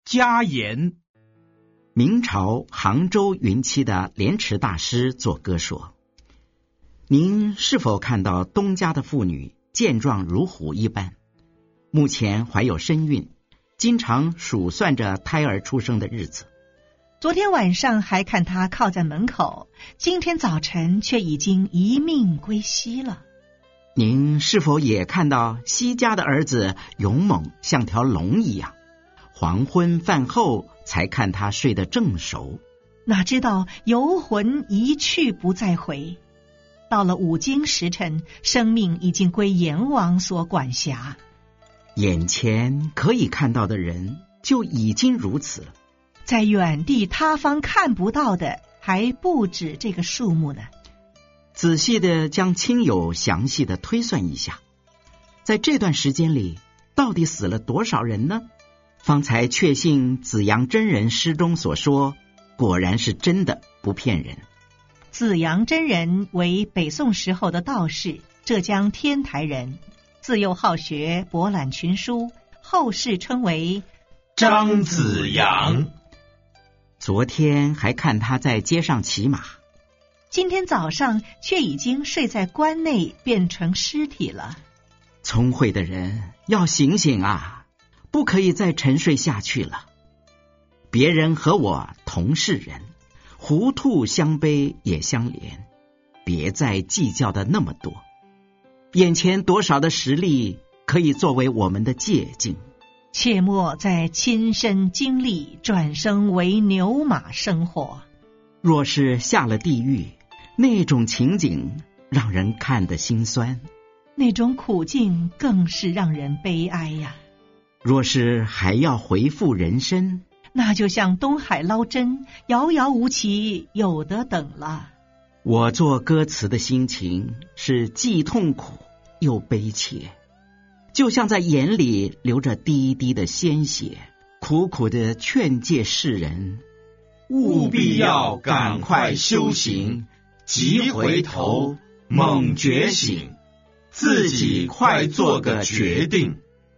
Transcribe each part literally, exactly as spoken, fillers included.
家言。 明朝杭州云栖的莲池大师作歌说：您是否看到东家的妇女健壮如虎一般，目前怀有身孕，经常数算着胎儿出生的日子？ 昨天晚上还看她靠在门口，今天早晨却已经一命归西了。 您是否也看到西家的儿子勇猛像条龙一样，黄昏饭后才看他睡得正熟， 哪知道游魂一去不再回，到了五更时辰，生命已经归阎王所管辖。 眼前可以看到的人就已经如此了， 在远地他方看不到的还不止这个数目呢。 仔细的将亲友详细的推算一下，在这段时间里到底死了多少人呢？方才确信紫阳真人诗中所说果然是真的，不骗人。 紫阳真人为北宋时候的道士，浙江天台人，自幼好学，博览群书，后世称为张子阳。 昨天还看他在街上骑马， 今天早上却已经睡在棺内，变成尸体了。 聪慧的人要醒醒啊，不可以再沉睡下去了。别人和我同是人，糊涂相悲也相怜，别再计较的那么多。眼前多少的实力可以作为我们的借鉴， 切莫再亲身经历转生为牛马生活。 若是下了地狱，那种情景让人看得心酸， 那种苦境更是让人悲哀呀。 若是还要回复人生， 那就像东海捞针，遥遥无期，有得等了。 我做歌词的心情是既痛苦又悲切，就像在眼里流着滴滴的鲜血，苦苦地劝诫世人， 务必要赶快修行，急回头，猛觉醒，自己快做个决定。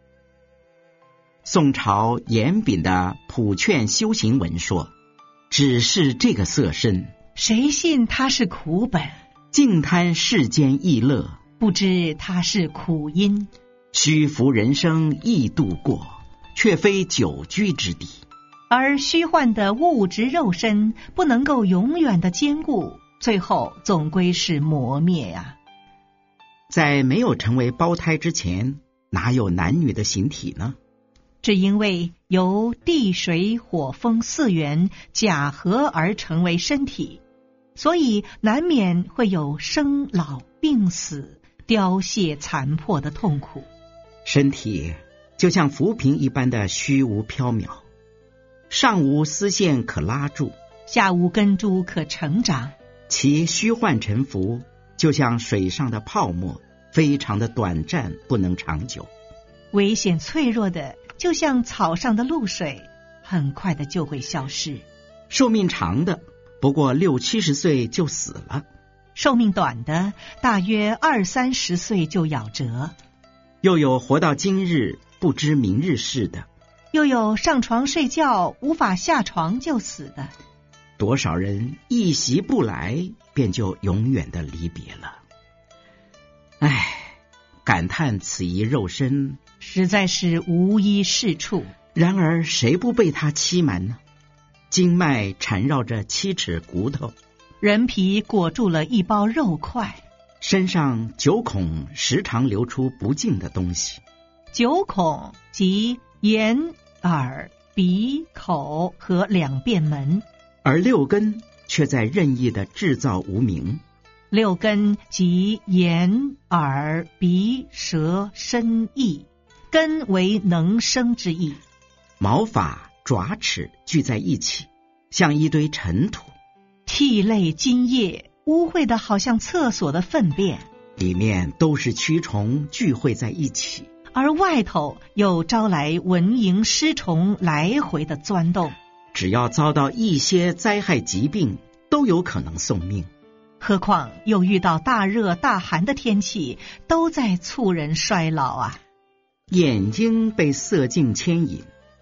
宋朝严炳的普劝修行文说：只是这个色身， 谁信他是苦本？ 尽贪世间逸乐， 不知他是苦因。 虚浮人生易度过，却非久居之地。 而虚幻的物质肉身不能够永远的坚固，最后总归是磨灭呀、啊。 在没有成为胞胎之前，哪有男女的形体呢？ 只因为由地水火风四元假合而成为身体，所以难免会有生老病死、凋谢残破的痛苦。 身体就像浮萍一般的虚无缥缈，上无丝线可拉住， 下无根株可成长， 其虚幻沉浮就像水上的泡沫，非常的短暂，不能长久。 危险脆弱的就像草上的露水，很快的就会消失。 寿命长的不过六七十岁就死了， 寿命短的大约二三十岁就夭折。 又有活到今日不知明日事的， 又有上床睡觉无法下床就死的。 多少人一席不来，便就永远的离别了。唉，感叹此一肉身实在是无一是处。 然而谁不被他欺瞒呢？经脉缠绕着七尺骨头， 人皮裹住了一包肉块， 身上九孔时常流出不净的东西。 九孔即眼、耳、鼻、口和两便门， 而六根却在任意的制造无明。 六根即眼、耳、鼻、舌、身、意，根为能生之意。 毛发、爪齿聚在一起，像一堆尘土。 涕泪津液污秽的好像厕所的粪便， 里面都是蛆虫聚会在一起， 而外头又招来蚊蝇尸虫来回的钻动。 只要遭到一些灾害疾病，都有可能送命。 何况又遇到大热大寒的天气，都在促人衰老啊。 眼睛被色境牵引，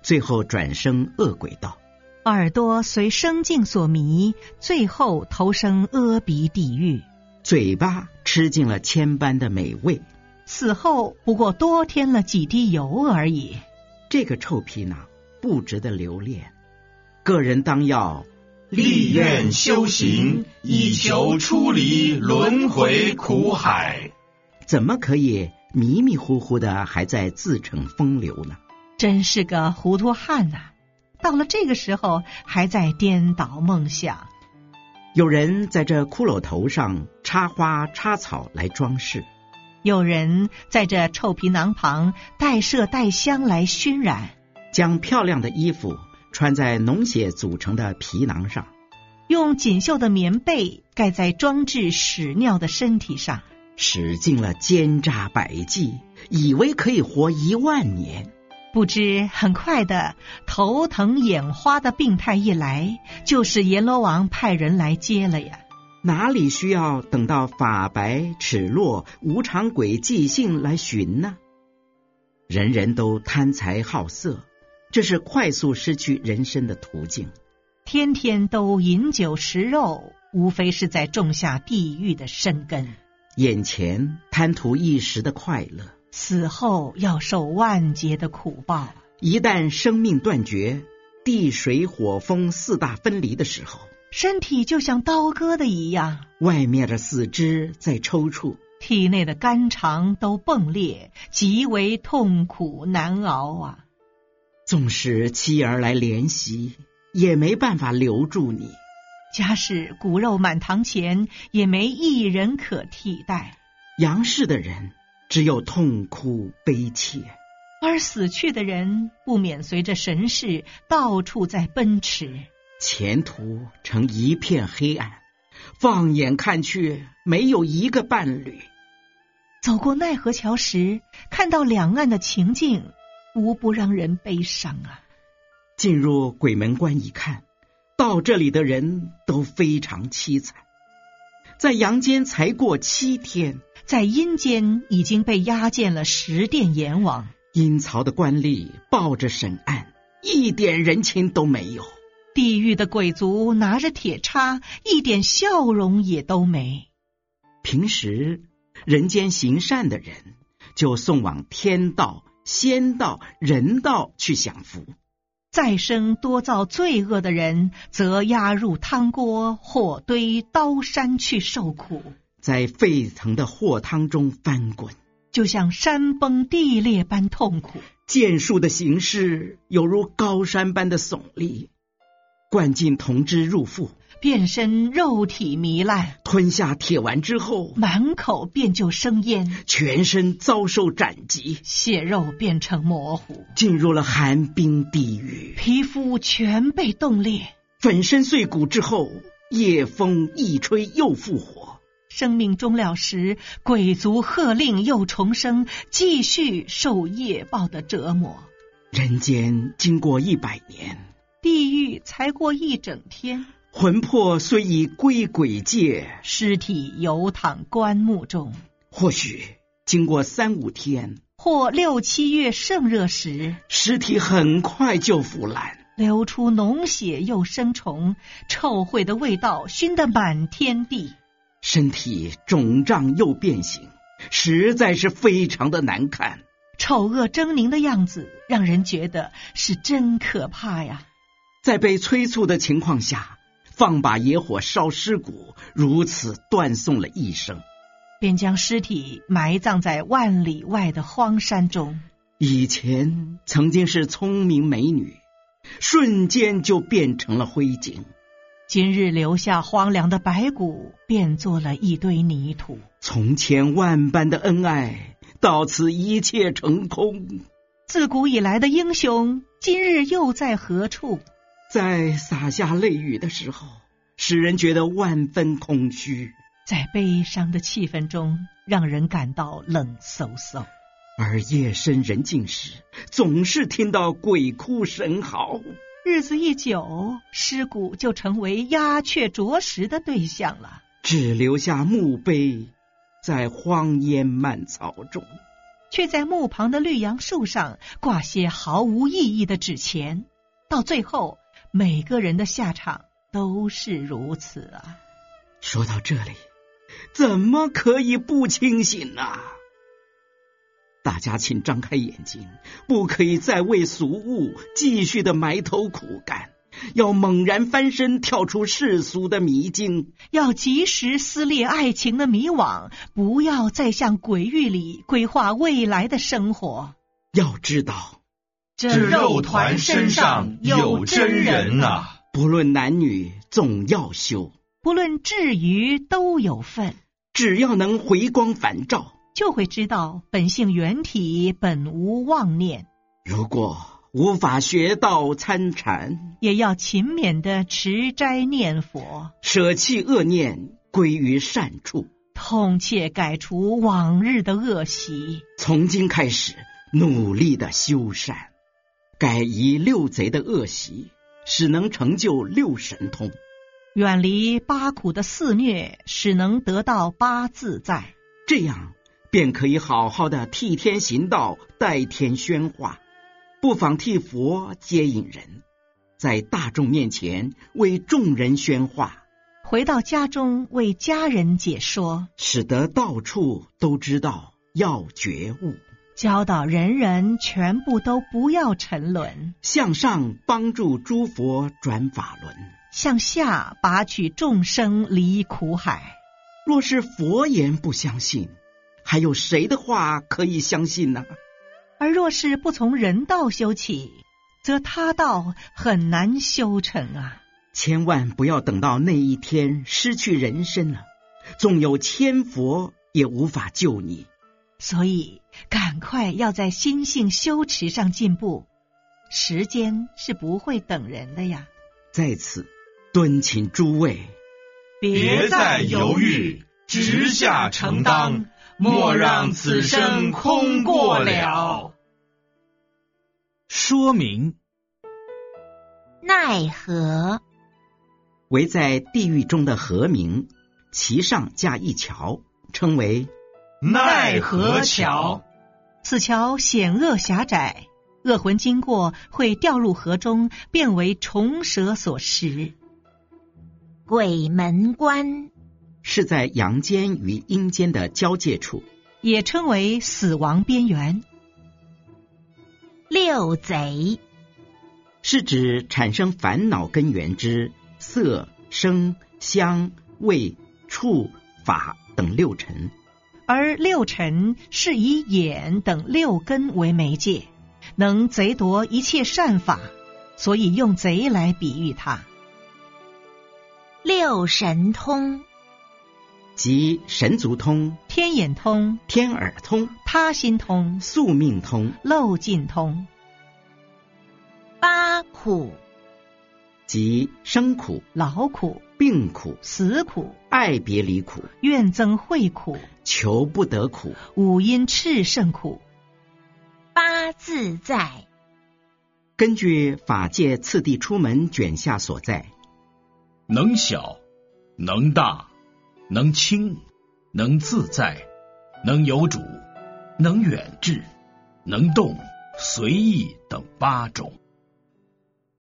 最后转生恶鬼道。 耳朵随生境所迷，最后投生阿鼻地狱。 嘴巴吃尽了千般的美味， 死后不过多添了几滴油而已。 这个臭皮囊不值得留恋，个人当要立愿修行，以求出离轮回苦海。 怎么可以迷迷糊糊的还在自逞风流呢？ 真是个糊涂汉呐、啊！到了这个时候还在颠倒梦想。 有人在这骷髅头上插花插草来装饰， 有人在这臭皮囊旁带麝带香来熏染， 将漂亮的衣服穿在脓血组成的皮囊上， 用锦绣的棉被盖在装置屎尿的身体上， 使尽了奸诈百计，以为可以活一万年。 不知很快的头疼眼花的病态一来，就使阎罗王派人来接了呀。 哪里需要等到法白齿落无常鬼即兴来寻呢？人人都贪财好色，这是快速失去人生的途径。 天天都饮酒食肉，无非是在种下地狱的深根。 眼前贪图一时的快乐， 死后要受万劫的苦报。 一旦生命断绝，地水火风四大分离的时候， 身体就像刀割的一样， 外面的四肢在抽搐， 体内的肝肠都迸裂，极为痛苦难熬啊！ 纵使妻儿来怜惜，也没办法留住你。 假使骨肉满堂前，也没一人可替代。 阳世的人只有痛哭悲切， 而死去的人不免随着神识到处在奔驰， 前途成一片黑暗，放眼看去没有一个伴侣。 走过奈何桥时，看到两岸的情境，无不让人悲伤啊。 进入鬼门关一看，到这里的人都非常凄惨，在阳间才过七天， 在阴间已经被押进了十殿阎王。 阴曹的官吏抱着审案，一点人情都没有。 地狱的鬼卒拿着铁叉，一点笑容也都没。 平时人间行善的人就送往天道、仙道、人道去享福， 再生多造罪恶的人则押入汤锅、火堆、刀山去受苦， 在沸腾的火汤中翻滚， 就像山崩地裂般痛苦。 剑术的形势犹如高山般的耸立，灌进铜汁入腹， 变身肉体糜烂， 吞下铁丸之后， 满口便就生烟， 全身遭受斩击， 血肉变成模糊， 进入了寒冰地狱， 皮肤全被冻裂， 粉身碎骨之后，夜风一吹又复活。 生命终了时，鬼卒喝令又重生，继续受业报的折磨。 人间经过一百年， 地狱才过一整天， 魂魄虽已归鬼界， 尸体犹躺棺木中。 或许经过三五天， 或六七月盛热时， 尸体很快就腐烂， 流出脓血又生虫，臭秽的味道熏得满天地， 身体肿胀又变形，实在是非常的难看。 丑恶狰狞的样子让人觉得是真可怕呀。 在被催促的情况下，放把野火烧尸骨，如此断送了一生， 便将尸体埋葬在万里外的荒山中。 以前曾经是聪明美女，瞬间就变成了灰烬， 今日留下荒凉的白骨，变作了一堆泥土。 从前万般的恩爱，到此一切成空。 自古以来的英雄，今日又在何处？ 在洒下泪雨的时候，使人觉得万分空虚， 在悲伤的气氛中，让人感到冷飕飕。 而夜深人静时，总是听到鬼哭神嚎。 日子一久，尸骨就成为鸦雀啄食的对象了， 只留下墓碑在荒烟蔓草中。 却在墓旁的绿杨树上挂些毫无意义的纸钱，到最后每个人的下场都是如此啊。 说到这里，怎么可以不清醒呢？大家请张开眼睛，不可以再为俗物继续的埋头苦干，要猛然翻身，跳出世俗的迷津， 要及时撕裂爱情的迷网，不要再像鬼域里规划未来的生活。 要知道， 这肉团身上有真人啊！ 不论男女，总要修； 不论至于，都有份。 只要能回光返照， 就会知道本性原体，本无妄念。 如果无法学道参禅， 也要勤勉的持斋念佛， 舍弃恶念，归于善处， 痛切改除往日的恶习。 从今开始，努力的修善，改移六贼的恶习，使能成就六神通， 远离八苦的肆虐，使能得到八自在。 这样便可以好好的替天行道，代天宣化，不妨替佛接引人，在大众面前为众人宣化， 回到家中为家人解说， 使得到处都知道要觉悟， 教导人人全部都不要沉沦， 向上帮助诸佛转法轮， 向下拔取众生离苦海。 若是佛言不相信，还有谁的话可以相信呢？ 而若是不从人道修起，则他道很难修成啊。 千万不要等到那一天失去人身了，纵有千佛也无法救你。 所以赶快要在心性修持上进步，时间是不会等人的呀。 在此敦请诸位， 别再犹豫，直下承当，莫让此生空过了。 说明： 奈何为在地狱中的河名，其上架一桥，称为奈何桥。 此桥险恶狭窄，恶魂经过会掉入河中，变为虫蛇所食。 鬼门关是在阳间与阴间的交界处， 也称为死亡边缘。 六贼是指产生烦恼根源之色、声、香、味、触、法等六尘， 而六尘是以眼等六根为媒介，能贼夺一切善法，所以用贼来比喻它。 六神通即神足通、 天眼通、 天耳通、 他心通、 宿命通、 漏尽通。 八苦即生苦、 劳苦、 病苦、 死苦、 爱别离苦、 怨憎会苦、 求不得苦、 五阴炽盛苦。 八自在根据法界次第出门卷下所在， 能小，能大，能轻，能自在，能有主，能远志，能动，随意等八种。